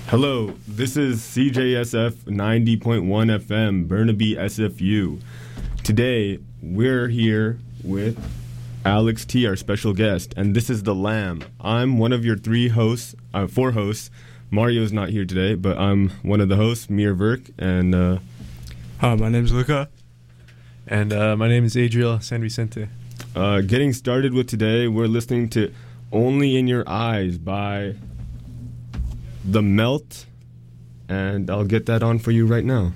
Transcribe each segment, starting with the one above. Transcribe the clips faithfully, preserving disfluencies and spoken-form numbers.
Hello, this is C J S F ninety point one F M, Burnaby S F U. Today, we're here with Alex T, our special guest, and this is The Lamb. I'm one of your three hosts, uh, four hosts. Mario's not here today, but I'm one of the hosts, Mir Verk, and... Uh, Hi, my name's Luca. And uh, my name is Adriel San Vicente. Uh, getting started with today, we're listening to Only in Your Eyes by The Melt, and I'll get that on for you right now.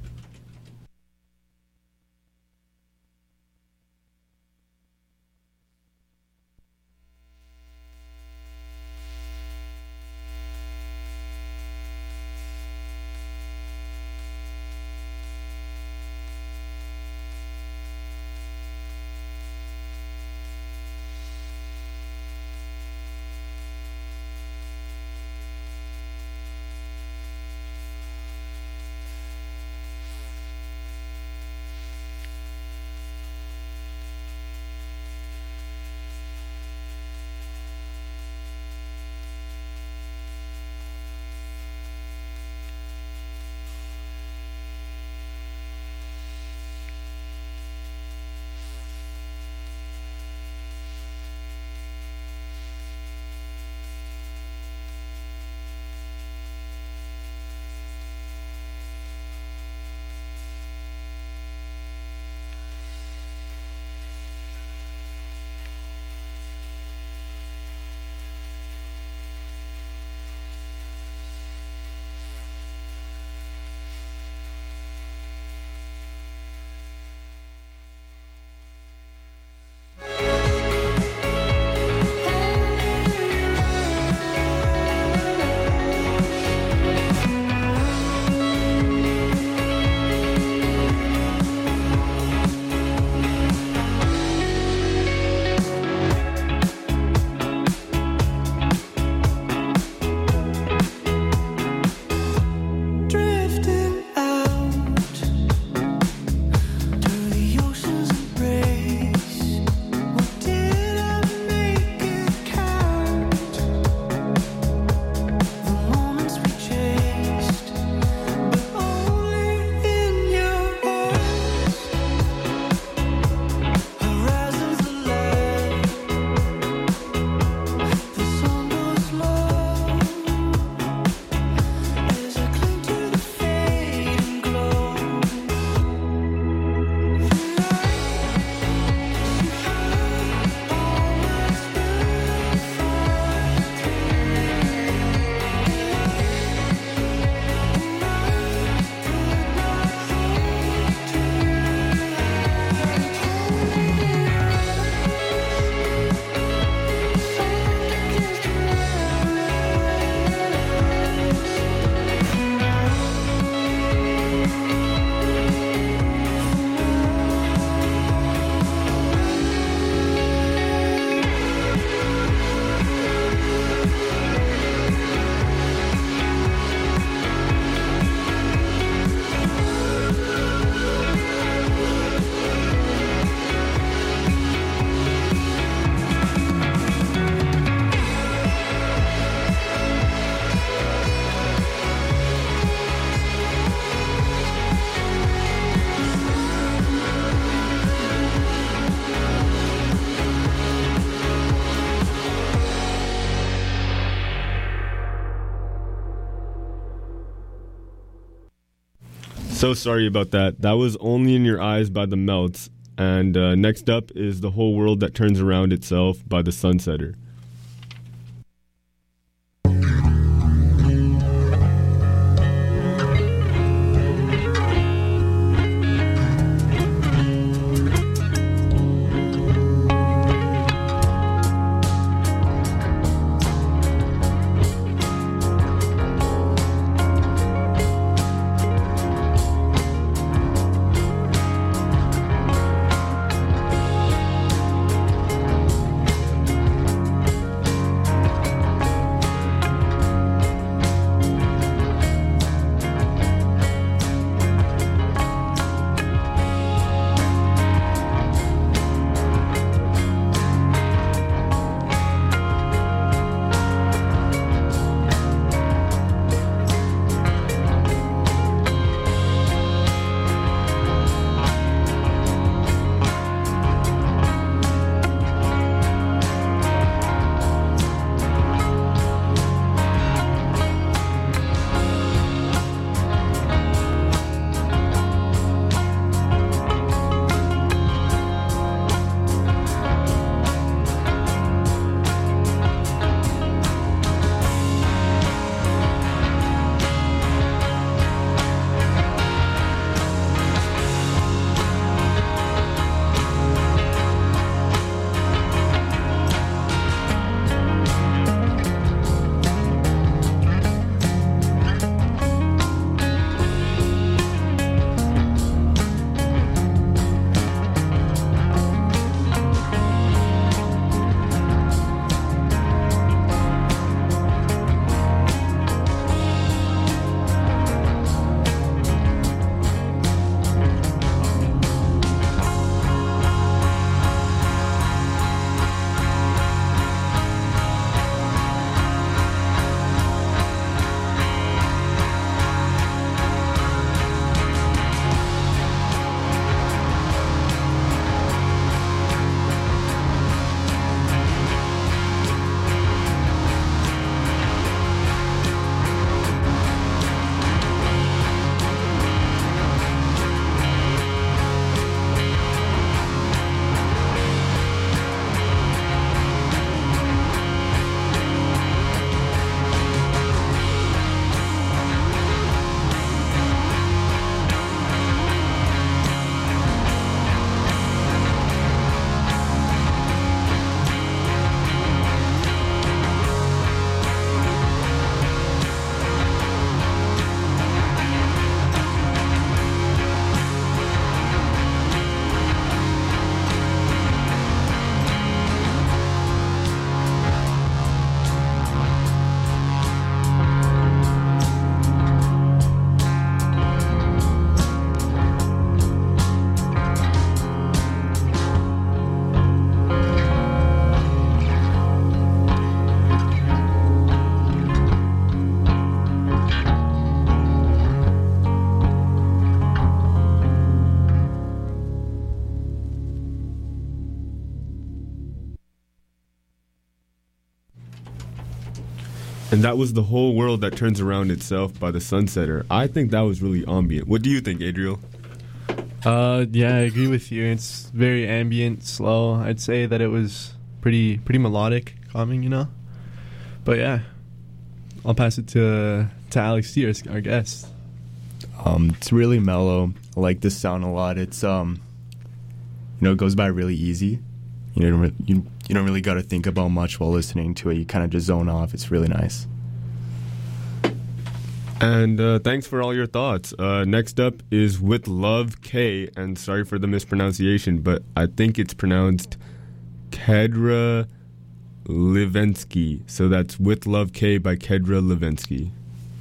So sorry about that. That was Only in Your Eyes by The Melts. And uh, next up is The Whole World That Turns Around Itself by The Sunsetter. And that was The Whole World That Turns Around Itself by The Sunsetter. I think that was really ambient. What do you think, Adriel? Uh, yeah, I agree with you. It's very ambient, slow. I'd say that it was pretty pretty melodic, calming, you know. But yeah, I'll pass it to to Alex T, our, our guest. Um, it's really mellow. I like this sound a lot. It's um, you know, it goes by really easy. You know, you you don't really got to think about much while listening to it. You kind of just zone off. It's really nice. And uh, thanks for all your thoughts. Uh, next up is With Love K, and sorry for the mispronunciation, but I think it's pronounced Kedra Livensky. So that's With Love K by Kedra Livensky.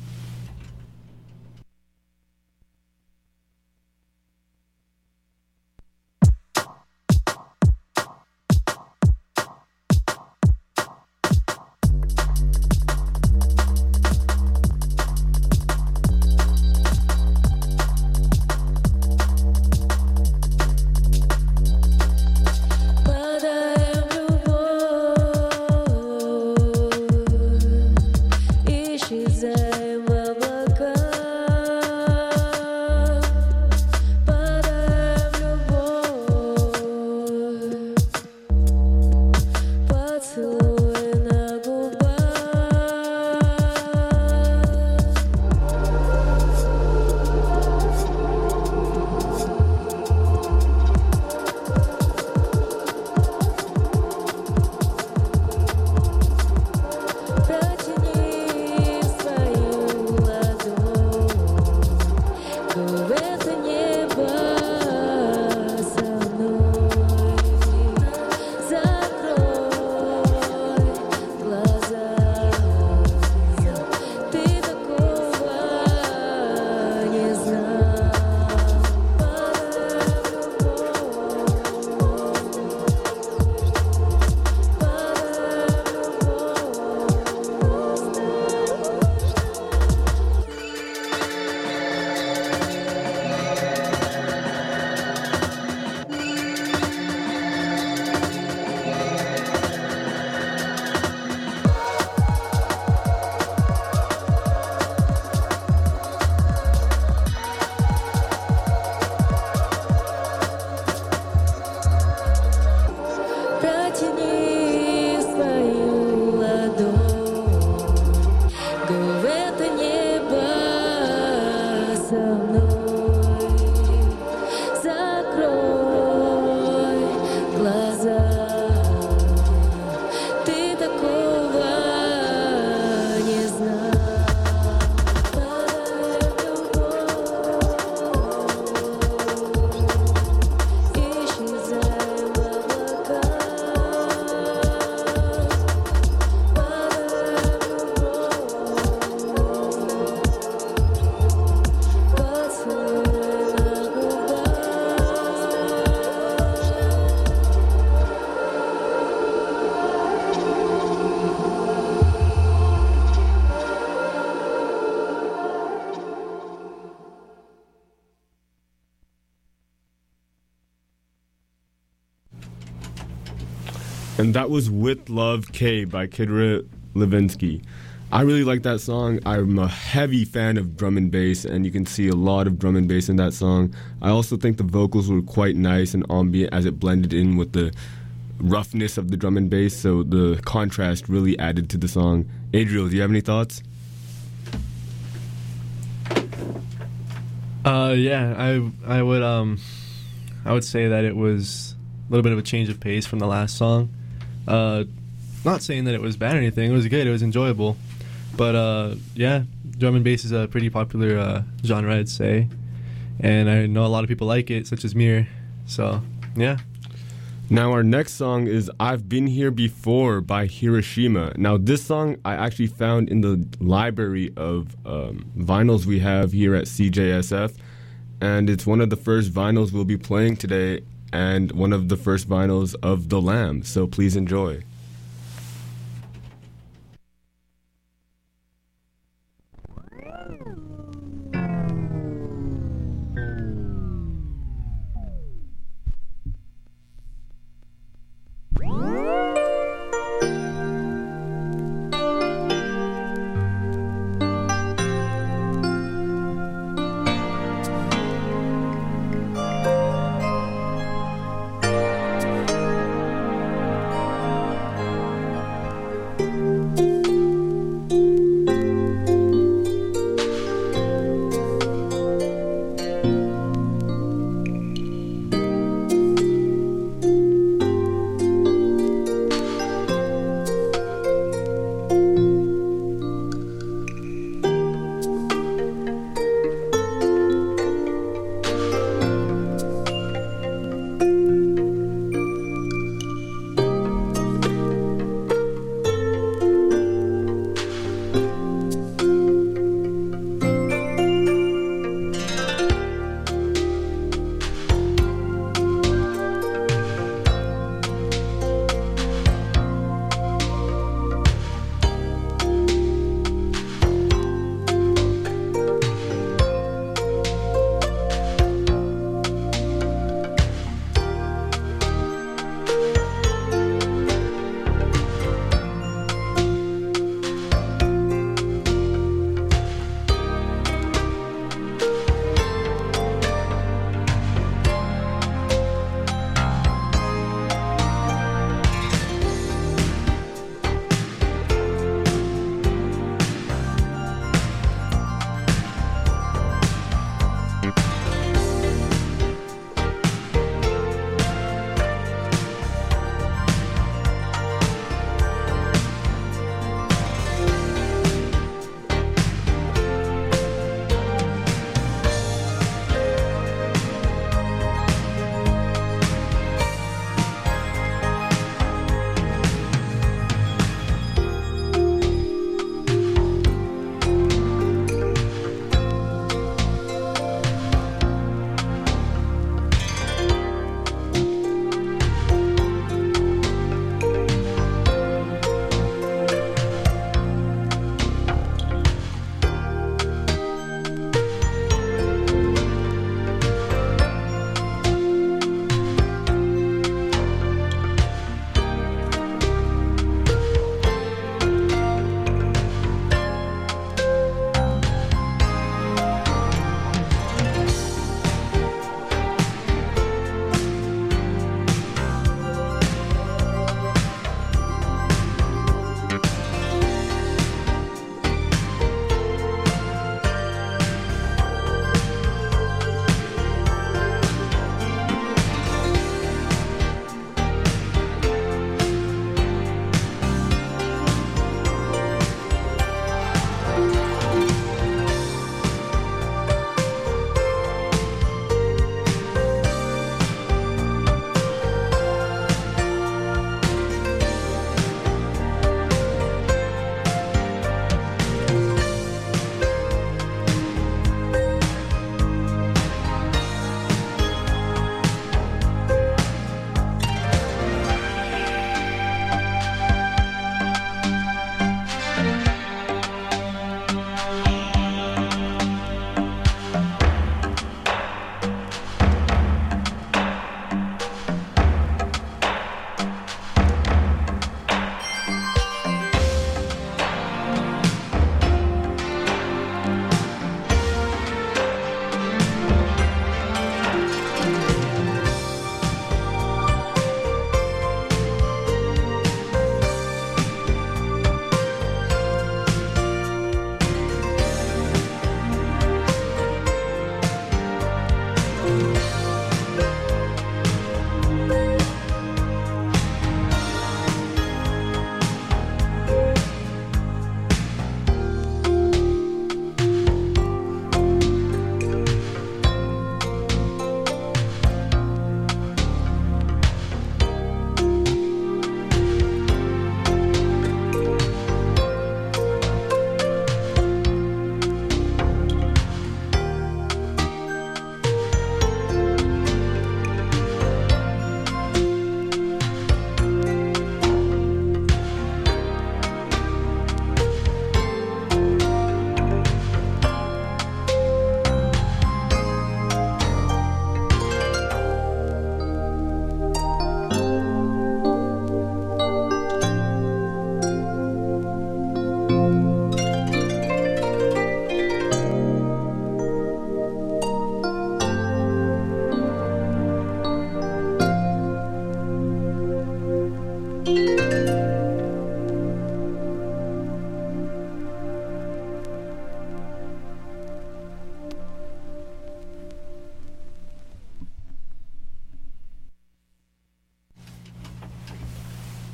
And that was With Love K by Kedra Levinsky. I really like that song. I'm a heavy fan of drum and bass, and you can see a lot of drum and bass in that song. I also think the vocals were quite nice and ambient as it blended in with the roughness of the drum and bass, so the contrast really added to the song. Adriel, do you have any thoughts? Uh, yeah, I I would um, I would say that it was a little bit of a change of pace from the last song. Uh, not saying that it was bad or anything. It was good. It was enjoyable. But uh, yeah, drum and bass is a pretty popular uh, genre, I'd say, and I know a lot of people like it, such as Mir. So yeah. Now our next song is I've Been Here Before by Hiroshima. Now this song I actually found in the library of um, vinyls we have here at C J S F, and it's one of the first vinyls we'll be playing today and one of the first vinyls of The Lamb, so please enjoy.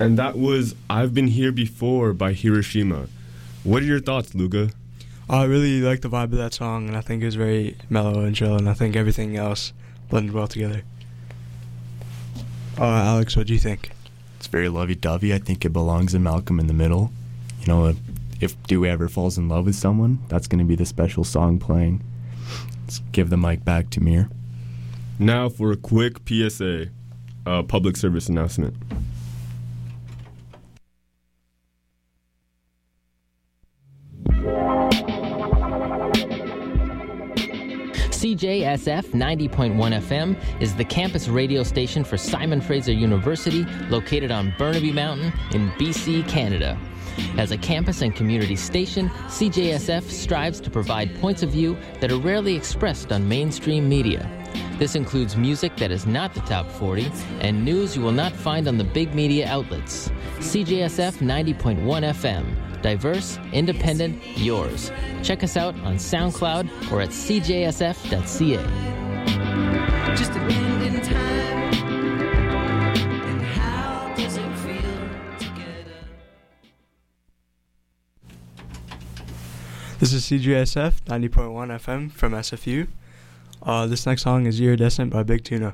And that was I've Been Here Before by Hiroshima. What are your thoughts, Luca? I really like the vibe of that song, and I think it was very mellow and chill, and I think everything else blended well together. Uh, Alex, what do you think? It's very lovey-dovey. I think it belongs in Malcolm in the Middle. You know, if, if Dewey ever falls in love with someone, that's going to be the special song playing. Let's give the mic back to Mir. Now for a quick P S A, uh, public service announcement. C J S F ninety point one F M is the campus radio station for Simon Fraser University, located on Burnaby Mountain in B C, Canada. As a campus and community station, C J S F strives to provide points of view that are rarely expressed on mainstream media. This includes music that is not the top forty and news you will not find on the big media outlets. C J S F ninety point one F M. Diverse, independent, yours. Check us out on SoundCloud or at c j s f dot c a. Just a minute in time. And how does it feel together? This is C J S F ninety point one F M from S F U. Uh, this next song is Iridescent by Big Tuna.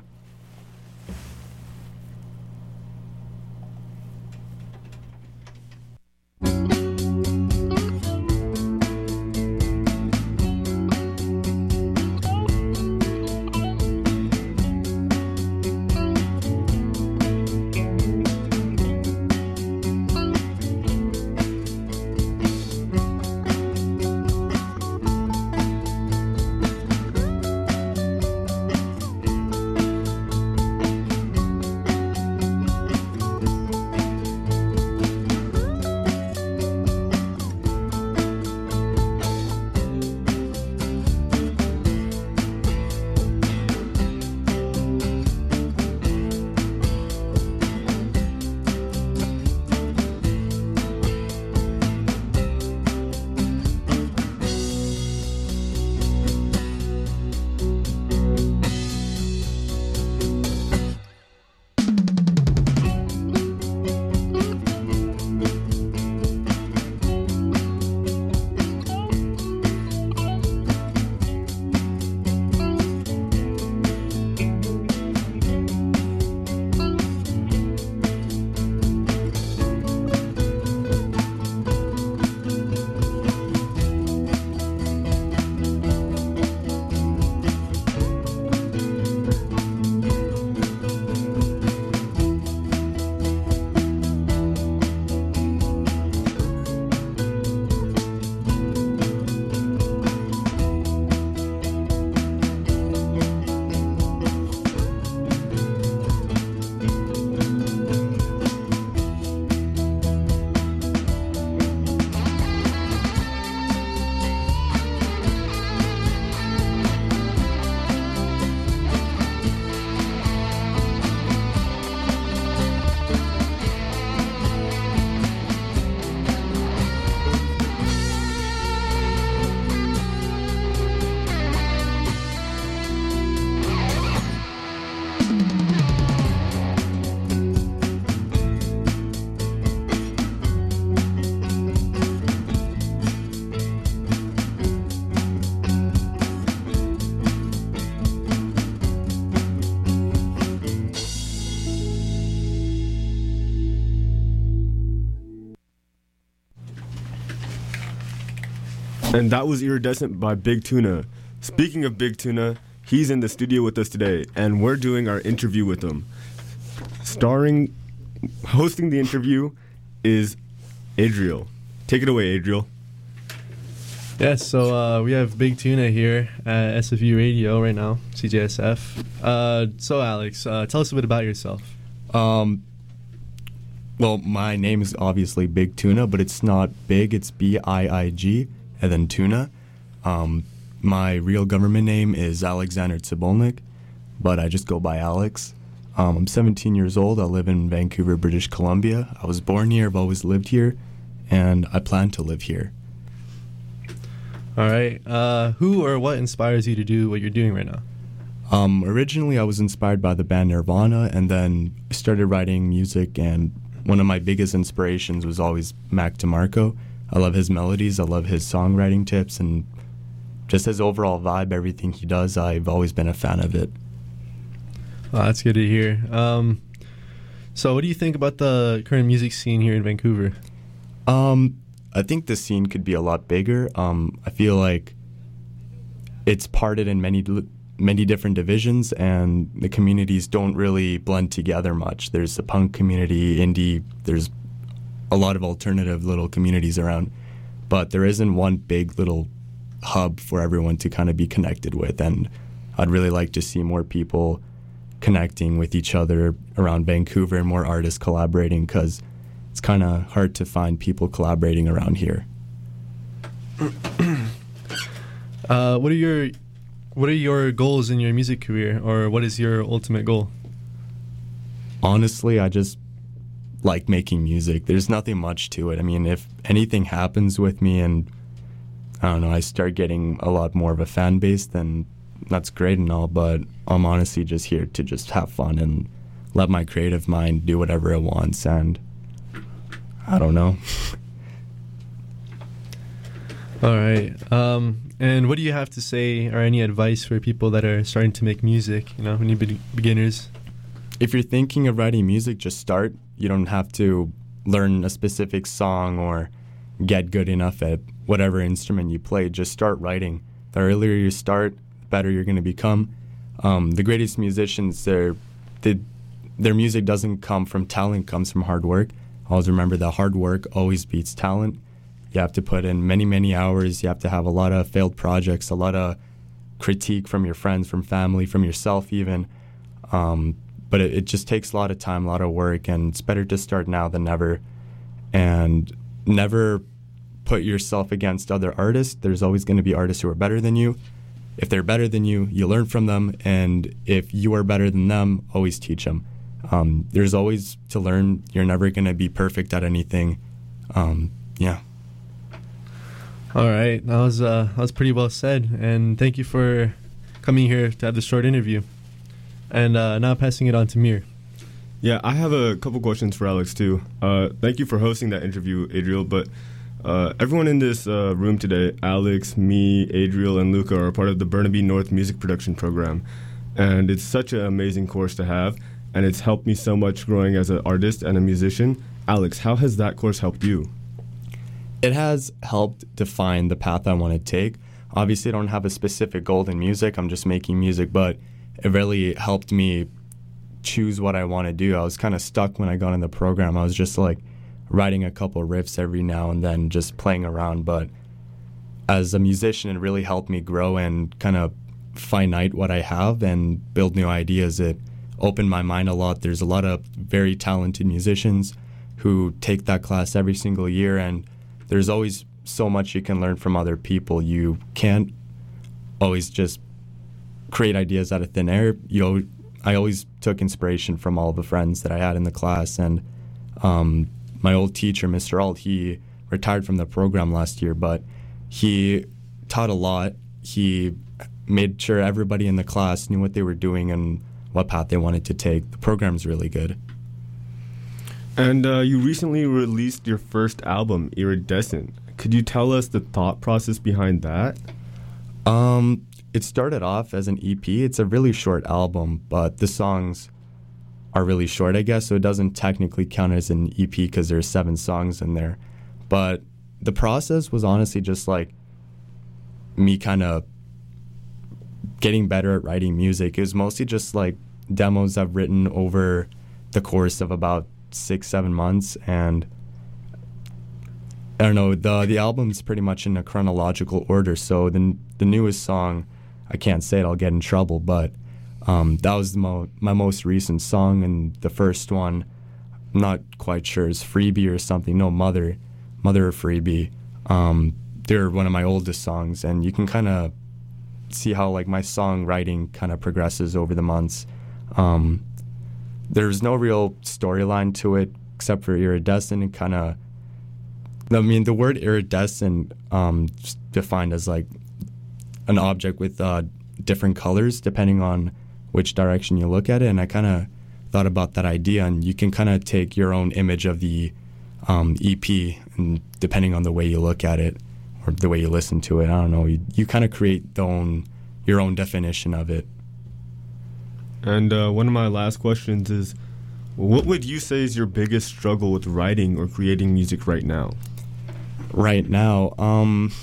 And that was Iridescent by Big Tuna. Speaking of Big Tuna, he's in the studio with us today, and we're doing our interview with him. Starring, hosting the interview is Adriel. Take it away, Adriel. Yes, so uh, we have Big Tuna here at S F U Radio right now, C J S F. Uh, so, Alex, uh, tell us a bit about yourself. Um, well, my name is obviously Big Tuna, but it's not big. It's B I I G, and then Tuna. Um, my real government name is Alexander Tsibolnik, but I just go by Alex. Um, I'm seventeen years old. I live in Vancouver, British Columbia. I was born here. I've always lived here, and I plan to live here. All right. Uh, who or what inspires you to do what you're doing right now? Um, originally, I was inspired by the band Nirvana, and then started writing music and one of my biggest inspirations was always Mac DeMarco. I love his melodies, I love his songwriting tips, and just his overall vibe, everything he does, I've always been a fan of it. Oh, that's good to hear. Um, so what do you think about the current music scene here in Vancouver? Um, I think the scene could be a lot bigger. Um, I feel like it's parted in many many different divisions, and the communities don't really blend together much. There's the punk community, indie, there's a lot of alternative little communities around, but there isn't one big little hub for everyone to kind of be connected with, and I'd really like to see more people connecting with each other around Vancouver and more artists collaborating, because it's kind of hard to find people collaborating around here. Uh, what are your what are your goals in your music career, or what is your ultimate goal? Honestly, I just like making music. There's nothing much to it. I mean, if anything happens with me and, I don't know, I start getting a lot more of a fan base, then that's great and all, but I'm honestly just here to just have fun and let my creative mind do whatever it wants, and I don't know. All right. Um, and what do you have to say, or any advice for people that are starting to make music, you know, any be- beginners? If you're thinking of writing music, just start. You don't have to learn a specific song or get good enough at whatever instrument you play. Just start writing. The earlier you start, the better you're going to become. Um, the greatest musicians, they're, they, their music doesn't come from talent, it comes from hard work. Always remember that hard work always beats talent. You have to put in many, many hours. You have to have a lot of failed projects, a lot of critique from your friends, from family, from yourself even. Um, but it, it just takes a lot of time, a lot of work, and it's better to start now than never. And never put yourself against other artists. There's always going to be artists who are better than you. If they're better than you, you learn from them. And if you are better than them, always teach them. Um, there's always to learn. You're never going to be perfect at anything. Um, yeah. All right, that was uh, that was pretty well said, and thank you for coming here to have this short interview. And uh, now passing it on to Mir. Yeah, I have a couple questions for Alex too. Uh, thank you for hosting that interview, Adriel. But uh, everyone in this uh, room today, Alex, me, Adriel, and Luca, are part of the Burnaby North Music Production Program, and it's such an amazing course to have, and it's helped me so much growing as an artist and a musician. Alex, how has that course helped you? It has helped define the path I want to take. Obviously, I don't have a specific goal in music. I'm just making music, but it really helped me choose what I want to do. I was kind of stuck when I got in the program. I was just like writing a couple riffs every now and then, just playing around. But as a musician, it really helped me grow and kind of finite what I have and build new ideas. It opened my mind a lot. There's a lot of very talented musicians who take that class every single year, and there's always so much you can learn from other people. You can't always just create ideas out of thin air. You know, I always took inspiration from all the friends that I had in the class, and um, my old teacher, Mister Alt, he retired from the program last year, but he taught a lot. He made sure everybody in the class knew what they were doing and what path they wanted to take. The program's really good. And uh, you recently released your first album, Iridescent. Could you tell us the thought process behind that? Um, it started off as an E P. It's a really short album, but the songs are really short, I guess, so it doesn't technically count as an E P because there's seven songs in there. But the process was honestly just like me kind of getting better at writing music. It was mostly just like demos I've written over the course of about six, seven months, and I don't know, the the album's pretty much in a chronological order, so the, the newest song, I can't say it, I'll get in trouble, but um, that was the mo- my most recent song, and the first one, I'm not quite sure, is Freebie or something, no, Mother, Mother or Freebie. Um, they're one of my oldest songs, and you can kind of see how like my songwriting kind of progresses over the months. Um, There's no real storyline to it except for iridescent. It kind of, I mean, the word iridescent um, is defined as like an object with uh, different colors depending on which direction you look at it. And I kind of thought about that idea, and you can kind of take your own image of the um, E P, and depending on the way you look at it or the way you listen to it, I don't know, you, you kind of create the own, your own definition of it. And uh, one of my last questions is, what would you say is your biggest struggle with writing or creating music right now? Right now, um,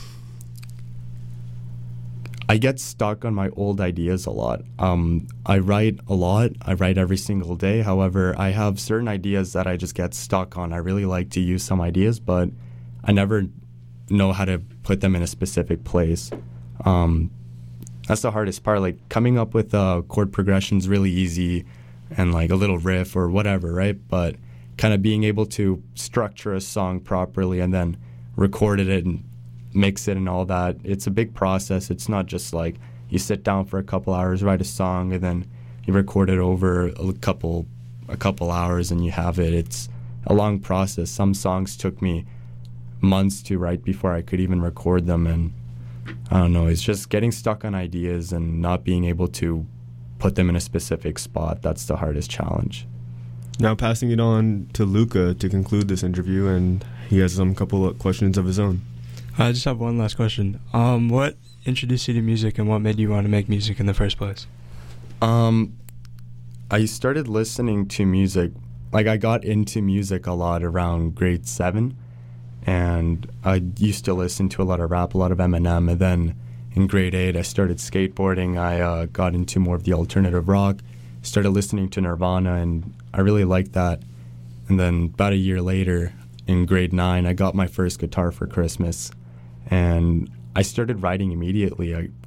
I get stuck on my old ideas a lot. Um, I write a lot. I write every single day. However, I have certain ideas that I just get stuck on. I really like to use some ideas, but I never know how to put them in a specific place. Um, that's the hardest part. Like, coming up with uh, chord progressions really easy, and like a little riff or whatever, right? But kind of being able to structure a song properly and then record it and mix it and all that, it's a big process. It's not just like you sit down for a couple hours, write a song, and then you record it over a couple a couple hours and you have it. It's a long process. Some songs took me months to write before I could even record them, and I don't know, it's just getting stuck on ideas and not being able to put them in a specific spot. That's the hardest challenge. Now passing it on to Luca to conclude this interview, and he has some couple of questions of his own. I just have one last question. Um, what introduced you to music, and what made you want to make music in the first place? Um, I started listening to music, like I got into music a lot around grade seven, and I used to listen to a lot of rap, a lot of Eminem, and then in grade eight I started skateboarding. I uh, got into more of the alternative rock, started listening to Nirvana, and I really liked that. And then about a year later, in grade nine, I got my first guitar for Christmas, and I started writing immediately. I